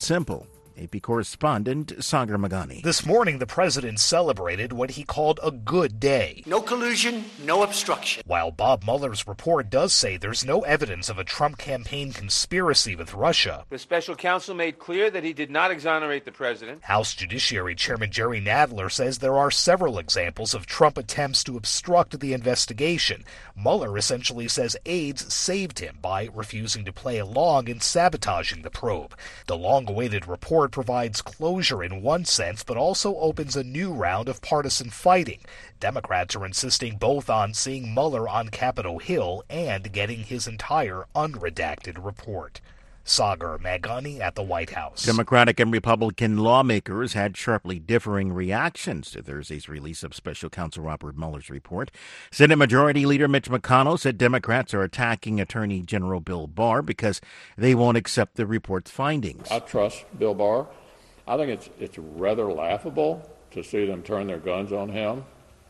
simple. AP correspondent Sagar Magani. This morning, the president celebrated what he called a good day. No collusion, no obstruction. While Bob Mueller's report does say there's no evidence of a Trump campaign conspiracy with Russia. The special counsel made clear that he did not exonerate the president. House Judiciary Chairman Jerry Nadler says there are several examples of Trump attempts to obstruct the investigation. Mueller essentially says aides saved him by refusing to play along in sabotaging the probe. The long-awaited report provides closure in one sense, but also opens a new round of partisan fighting. Democrats are insisting both on seeing Mueller on Capitol Hill and getting his entire unredacted report. Sagar Magani at the White House. Democratic and Republican lawmakers had sharply differing reactions to Thursday's release of Special Counsel Robert Mueller's report. Senate Majority Leader Mitch McConnell said Democrats are attacking Attorney General Bill Barr because they won't accept the report's findings. I trust Bill Barr. I think it's rather laughable to see them turn their guns on him.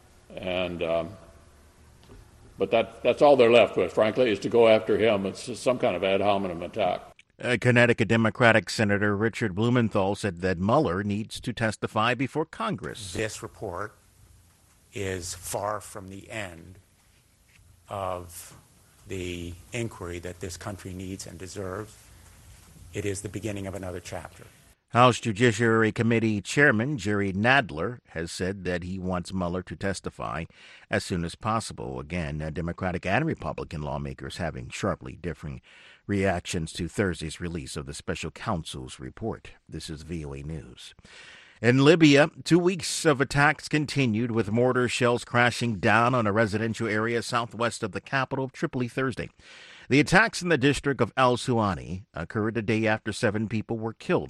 But that's all they're left with, frankly, is to go after him. It's some kind of ad hominem attack. Connecticut Democratic Senator Richard Blumenthal said that Mueller needs to testify before Congress. This report is far from the end of the inquiry that this country needs and deserves. It is the beginning of another chapter. House Judiciary Committee Chairman Jerry Nadler has said that he wants Mueller to testify as soon as possible. Again, Democratic and Republican lawmakers having sharply differing reactions to Thursday's release of the special counsel's report. This is VOA News. In Libya, 2 weeks of attacks continued, with mortar shells crashing down on a residential area southwest of the capital of Tripoli Thursday. The attacks in the district of Al Suwani occurred a day after 7 people were killed